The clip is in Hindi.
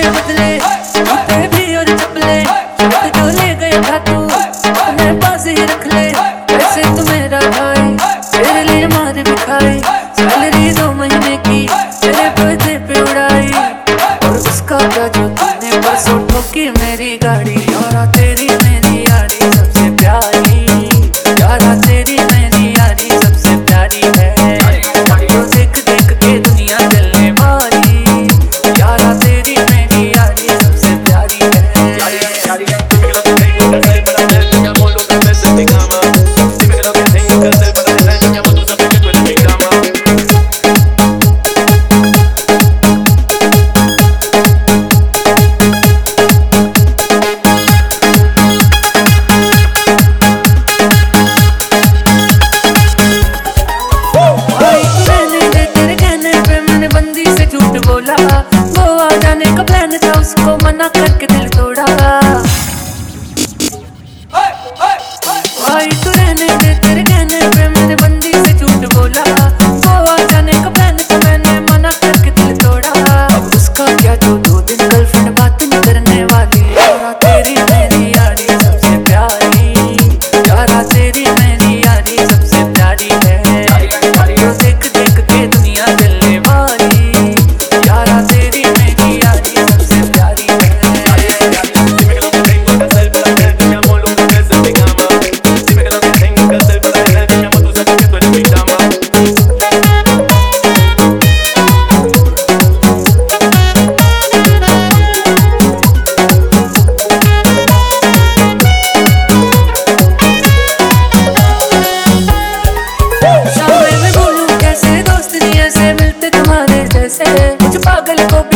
बदले जूते भी और चपले जो ले गया था तू अपने पास ही रख ले। वैसे तू मेरा भाई तेरे लिए मार भी खाई, सैलरी 2 महीने की तेरे बर्थडे पे उड़ाई। और उसका क्या जो तूने परसों ठोकी मेरी गाड़ी। यारा तेरी मेरी यारी सबसे प्यारी, यारा तेरी मेरी यारी सबसे प्यारी है। जो देख देख के दुनिया जलने वाली, यारा तेरी मेरी यारी सबसे प्यारी है। बोला गोवा जाने का प्लान था, उसको मना करके दिल तोड़ा। भाई तू रहने दे, तेरे कहने पे मैंने बंदी से झूठ बोला। गोवा जाने का प्लान था, मैंने मना करके दिल तोड़ा। अब उसका क्या जो 2 दिन गर्लफ्रेंड बात नहीं करने वाली। यारा तेरी मेरी यारी सबसे प्यारी, यारा तेरी मेरी यारी सबसे प्यारी है। जो देख देख के दुनिया जलने वाली, यारा तेरी मेरी यारी सबसे प्यारी है। शाम में बोलूं कैसे दोस्त नहीं ऐसे मिलते तुम्हारे जैसे, कुछ पागल को